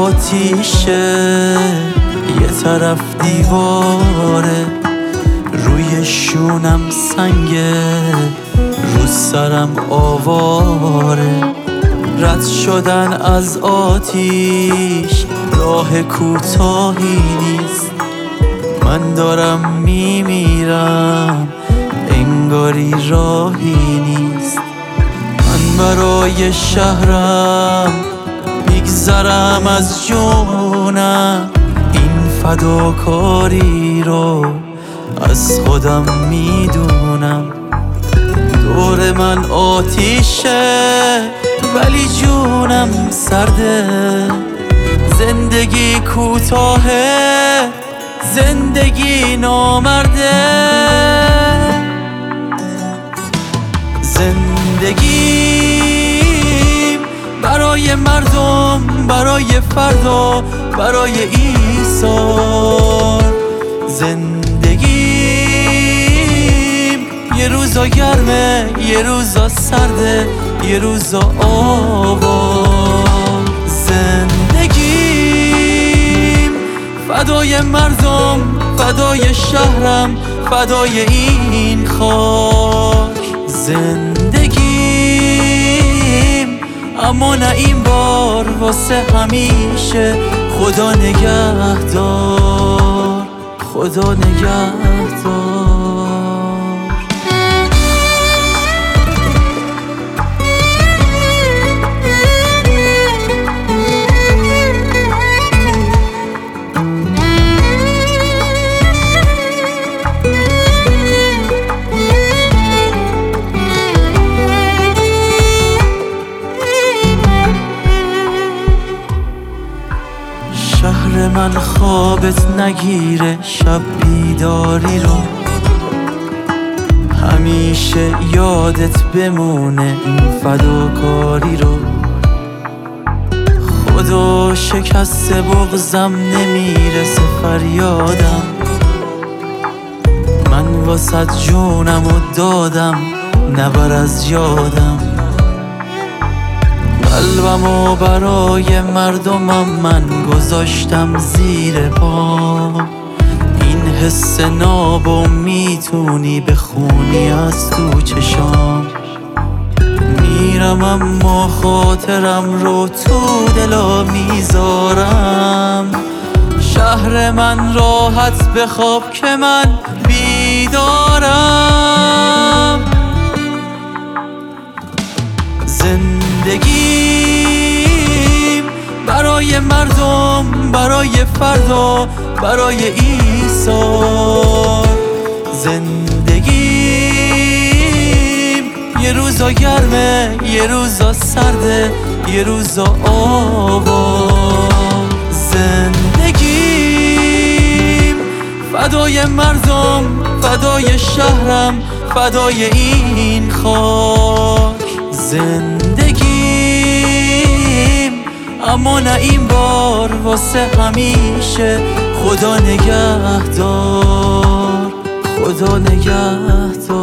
آتیشه، یه طرف دیواره، روی شونم سنگه، رو سرم آواره. رد شدن از آتیش راه کوتاهی نیست، من دارم میمیرم انگاری راهی نیست. من برای شهرم میگذرم از جونم، این فداکاری رو از خودم میدونم. دور من آتیشه ولی جونم سرده، زندگی کوتاهه، زندگی نامرده. زندگیم برای مردم، برای فردا، برای ایثار. زندگیم یه روزا گرمه، یه روزا سرده، یه روزا آباد. زندگیم فدای مردم، فدای شهرم، فدای این خاک. زندگیم اما نه این بار، واسه همیشه. خدا نگهدار، خدا نگهدار. شهر من خوابت نگیره شب بیداری رو، همیشه یادت بمونه این فداکاری رو. خدا شکست بغضم نمیرسه فریادم، من واسه جونمو دادم نبر از یادم. قلبمو برای مردمم من گذاشتم زیر پا، این حس نابو میتونی بخونی از تو چشام. میرم اما خاطرم رو تو دلا میذارم، شهر من راحت بخواب که من بیدارم. زندگیم برای مردم، برای فردا، برای ایثار. زندگیم یه روزا گرمه، یه روزا سرده، یه روزا آباد. زندگیم فدای مردم، فدای شهرم، فدای این خاک. زندگیم اما نه این بار، واسه همیشه. خدا نگهدار، خدا نگهدار.